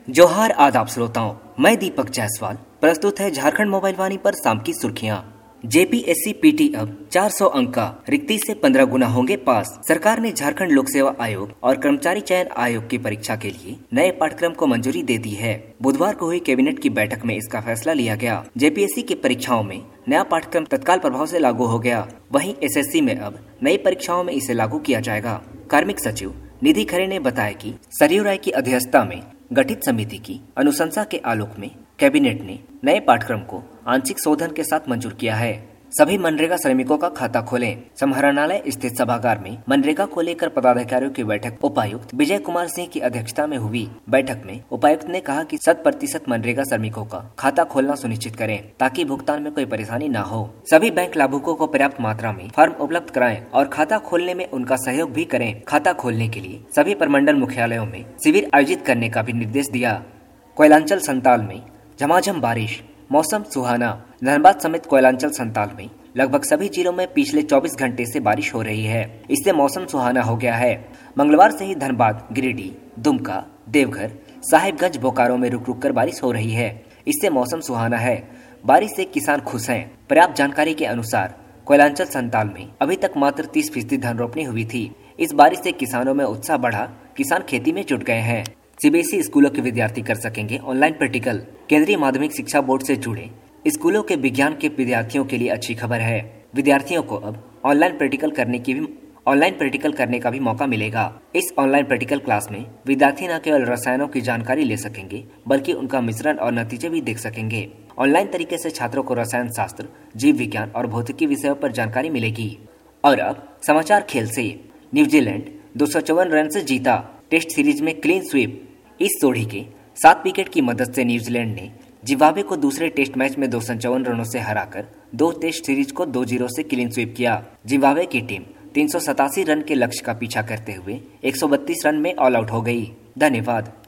जोहार आदाब श्रोताओं, मैं दीपक जायसवाल। प्रस्तुत है झारखंड मोबाइल वाणी पर शाम की सुर्खियां। जेपीएससी पीटी अब 400 अंक का रिक्ति से 15 गुना होंगे पास। सरकार ने झारखंड लोक सेवा आयोग और कर्मचारी चयन आयोग की परीक्षा के लिए नए पाठ्यक्रम को मंजूरी दे दी है। बुधवार को हुई कैबिनेट की बैठक में इसका फैसला लिया गया। जेपीएससी की परीक्षाओं में नया पाठ्यक्रम तत्काल प्रभाव से लागू हो गया। वहीं एसएससी में अब नई परीक्षाओं में इसे लागू किया जाएगा। कार्मिक सचिव निधि खरे ने बताया कि सरयू राय की अध्यक्षता में गठित समिति की अनुशंसा के आलोक में कैबिनेट ने नए पाठ्यक्रम को आंशिक शोधन के साथ मंजूर किया है। सभी मनरेगा श्रमिकों का खाता खोलें। समाहरणालय स्थित सभागार में मनरेगा को लेकर पदाधिकारियों की बैठक उपायुक्त विजय कुमार सिंह की अध्यक्षता में हुई। बैठक में उपायुक्त ने कहा कि 100% मनरेगा श्रमिकों का खाता खोलना सुनिश्चित करें ताकि भुगतान में कोई परेशानी न हो। सभी बैंक लाभुकों को पर्याप्त मात्रा में फॉर्म उपलब्ध कराएं और खाता खोलने में उनका सहयोग भी करें। खाता खोलने के लिए सभी प्रमंडल मुख्यालयों में शिविर आयोजित करने का भी निर्देश दिया। कोयलांचल संताल में झमाझम बारिश, मौसम सुहाना। धनबाद समेत कोयलांचल संताल में लगभग सभी जिलों में पिछले 24 घंटे से बारिश हो रही है। इससे मौसम सुहाना हो गया है। मंगलवार से ही धनबाद, गिरिडीह, दुमका, देवघर, साहिबगंज, बोकारो में रुक रुक कर बारिश हो रही है। इससे मौसम सुहाना है। बारिश से किसान खुश हैं। पर्याप्त जानकारी के अनुसार कोयलांचल संताल में अभी तक मात्र 30% धन रोपनी हुई थी। इस बारिश से किसानों में उत्साह बढ़ा। किसान खेती में जुट गए हैं। सीबीएसई स्कूलों के विद्यार्थी कर सकेंगे ऑनलाइन प्रैक्टिकल। केंद्रीय माध्यमिक शिक्षा बोर्ड से जुड़े स्कूलों के विज्ञान के विद्यार्थियों के लिए अच्छी खबर है। विद्यार्थियों को अब ऑनलाइन प्रैक्टिकल करने का भी मौका मिलेगा। इस ऑनलाइन प्रैक्टिकल क्लास में विद्यार्थी न केवल रसायनों की जानकारी ले सकेंगे बल्कि उनका मिश्रण और नतीजे भी देख सकेंगे। ऑनलाइन तरीके से छात्रों को रसायन शास्त्र, जीव विज्ञान और भौतिकी विषयों पर जानकारी मिलेगी। और अब समाचार खेल से। न्यूजीलैंड 254 रन से जीता। टेस्ट सीरीज में क्लीन स्वीप। इस जोड़ी के 7 विकेट की मदद से न्यूजीलैंड ने जिम्बाब्वे को दूसरे टेस्ट मैच में 254 रनों से हराकर 2 टेस्ट सीरीज को 2-0 से क्लीन स्वीप किया। जिम्बाब्वे की टीम 387 रन के लक्ष्य का पीछा करते हुए 132 रन में ऑल आउट हो गई। धन्यवाद।